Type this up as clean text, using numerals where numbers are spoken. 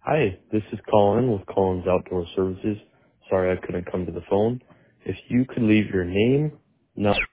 Hi, this is Colin with Colin's Outdoor Services. Sorry I couldn't come to the phone. If you could leave your name, number,